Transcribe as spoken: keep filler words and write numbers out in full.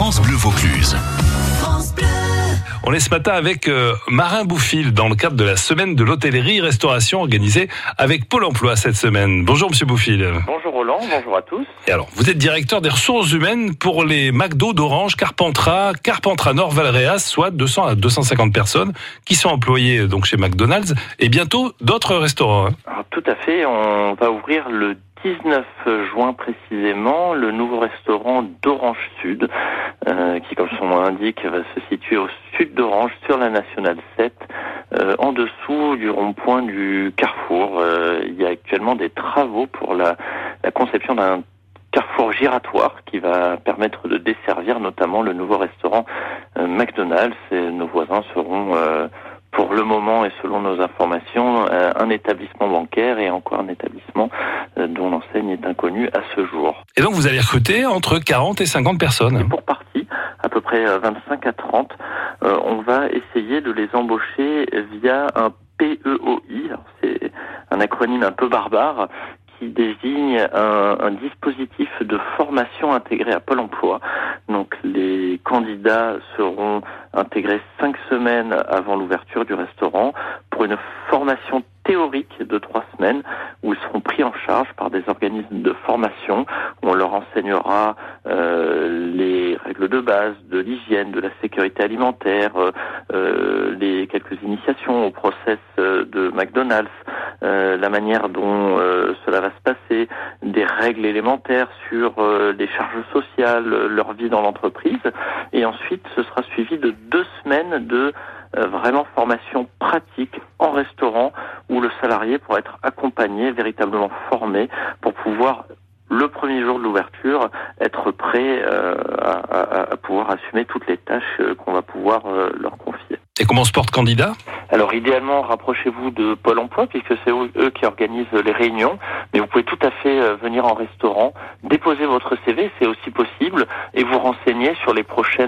France Bleu Vaucluse. On est ce matin avec euh, Marin Boufil dans le cadre de la semaine de l'hôtellerie-restauration organisée avec Pôle emploi cette semaine. Bonjour Monsieur Boufil. Bonjour Roland, bonjour à tous. Et alors, vous êtes directeur des ressources humaines pour les McDo d'Orange, Carpentras, Carpentras Nord, Valréas, soit deux cents à deux cent cinquante personnes qui sont employées donc chez McDonald's et bientôt d'autres restaurants. Hein. Alors, tout à fait, on va ouvrir le dix-neuf juin précisément le nouveau restaurant d'Orange Sud euh, qui, comme son nom l'indique, va se situer au sud d'Orange sur la Nationale sept euh, en dessous du rond-point du Carrefour. Euh, il y a actuellement des travaux pour la, la conception d'un carrefour giratoire qui va permettre de desservir notamment le nouveau restaurant euh, McDonald's, et nos voisins seront euh, pour le moment et selon nos informations, euh, un établissement bancaire et encore un établissement euh, dont l'enseigne est inconnue à ce jour. Et donc vous allez recruter entre quarante et cinquante personnes. Et pour partie, à peu près vingt-cinq à trente, euh, on va essayer de les embaucher via un P E O I. Alors, c'est un acronyme un peu barbare qui désigne un, un dispositif de formation intégré à Pôle emploi. Donc les candidats seront intégrés cinq semaines avant l'ouverture du restaurant pour une formation théorique de trois semaines où ils seront pris en charge par des organismes de formation où on leur enseignera euh, les règles de base de l'hygiène, de la sécurité alimentaire, euh, les quelques initiations au process de McDonald's, euh, la manière dont euh, cela va se passer, des règles élémentaires sur euh, les charges sociales, leur vie dans l'entreprise, et ensuite ce sera suivi de deux semaines de euh, vraiment formation pratique en restaurant où le salarié pourra être accompagné, véritablement formé pour pouvoir le premier jour de l'ouverture être prêt euh, à, à, à pouvoir assumer toutes les tâches qu'on va pouvoir euh, leur confier. Et comment se porte candidat ? Alors idéalement, rapprochez-vous de Pôle emploi puisque c'est eux qui organisent les réunions, mais vous pouvez tout à fait venir en restaurant, déposer votre C V, c'est aussi possible, et vous renseigner sur les prochaines